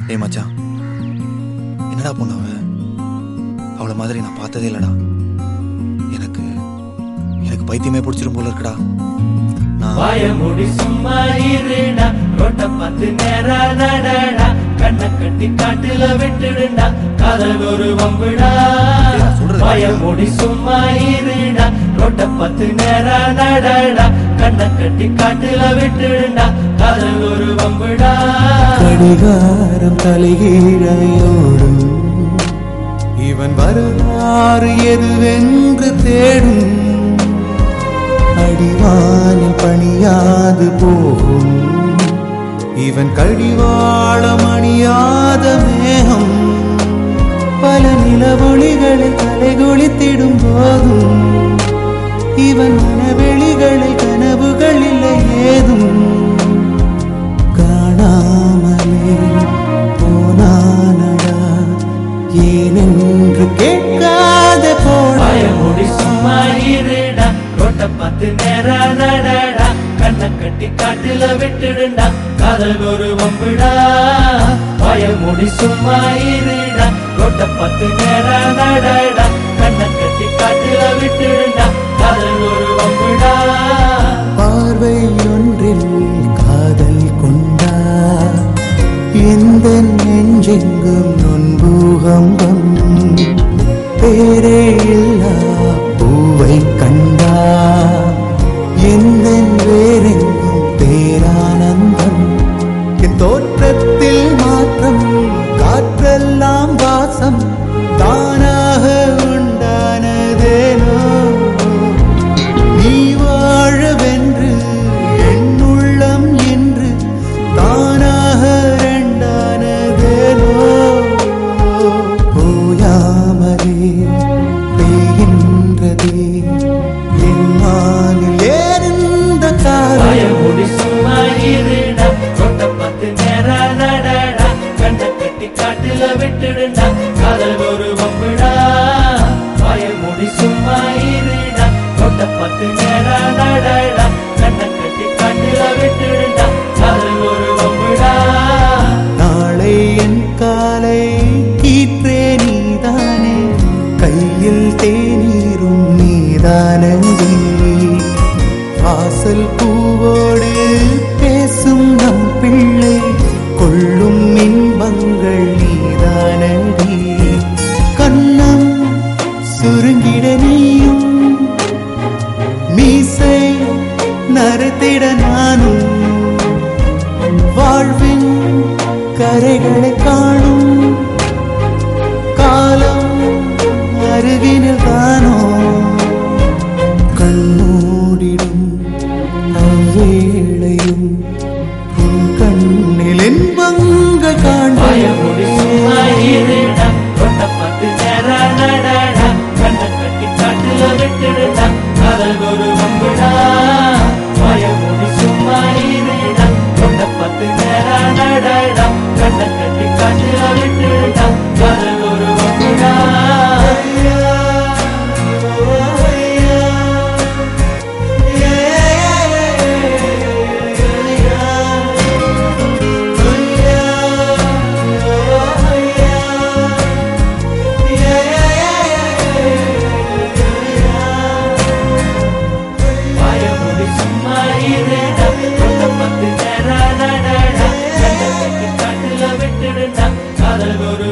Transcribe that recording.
டேய் மச்சான், என்னடா பொண்ணு அவளை மாதிரி நான் பார்த்ததே இல்லடா. எனக்கு எனக்கு பைத்தியமே பிடிச்சிரும் போல இருக்குடா. வாயமுடி சும்மா இருடா, ரோட்ட பார்த்து நேரா நடடா, கண்ணை கட்டி காட்டுல விட்டுடுண்டா, காதல் ஒரு வம்புடா. வாயமுடி சும்மா இருடா, ரோட்ட பார்த்து நேரா நடடா, கண்ணை கட்டி காட்டுல விட்டுடுண்டா, காதல் ஒரு வம்புடா. கடிகாரம் தலைகீழையோடும் இவன் வரலாறு எதுவென்று தேடும். அடிவானில் பணியாது போகும் இவன் கடிவாளம் அணியாத மேகம். பல நிலவொளிகளில் தலைகுளித்திடும் போதும் இவன் மனவெளிகளில் கனவுகள் இல்லை ஏதும். காணாமலே போனானடா ஏனென்று கேட்காத போடி சும்மா இருடா, ரோட்ட பார்த்து நேரா நடடா, கண்ணை கட்டி காட்டுல விட்டுடுண்டா, காதல் ஒரு வம்புடா. வாயமுடி சும்மா இருடா, ரோட்ட பார்த்து நேரா நடடா, கண்ணை கட்டி காட்டுல விட்டுடுண்டா, காதல் ஒரு வம்புடா. பார்வை ஒன்றில் காதல் கொண்டா எந்த நெஞ்செங்கும் நொன்பூகம்பம். பேரே இல்லா பூவை கண்டா எந்த வேறெங்கும் பேரானந்தம். என் தோற்றத்தில் மாற்றம் காற்றெல்லாம் வாசம் தானாக உண்டானதேனோ. நீ வாழவென்று என் உள்ளம் என்று தானாக ரெண்டானதேனோ. போயாமலே பெய்கின்றதே என் மானில் ஏறிந்த வாயமுடி சும்மா இருடா, ரோட்ட பார்த்து நேரா நடடா, கண்ணை கட்டி காட்டுல விட்டுடுண்டா, காதல் ஒரு வம்புடா. வாயமுடி சும்மா இருடா, ரோட்ட பார்த்து நேரா நடடா, கண்ணை கட்டி காட்டுல விட்டுடுண்டா, காதல் ஒரு வம்புடா. நாளை என் காலை கீற்றே நீதானே, கையில் தேநீரும் நீதானந்தி. வாசல் பூவோடு பேசும் நம் பிள்ளை கொள்ளும் இன்பங்கள் நீதானந்தி. கண்ணம் சுருங்கிட நீயும் மீசை நறுத்திட நானும் வாழ்வின் கரைகளை காணும் காலம் அருகினில் தானோ. கண்ணூடிடும் அவ்வேளையும் உன் கண்ணில் இன்பங்கள் வாயமுடி சும்மா இருடா, ரோட்ட பார்த்து நேரா நடடா, கண்ணை கட்டி காட்டுல விட்டுடுண்டா, காதல் ஒரு வம்புடா. வாயமுடி சும்மா இருடா, ரோட்ட பார்த்து நேரா நடடா, கண்ணை கட்டி காட்டுல விட்டுடுண்டா, காதல் ஒரு வம்புடா. வாயமுடி சும்மா இருடா, ரோட்ட பார்த்து நேரா நடடா, கண்ணை கட்டி காட்டுல விட்டுடுண்டா, காதல் ஒரு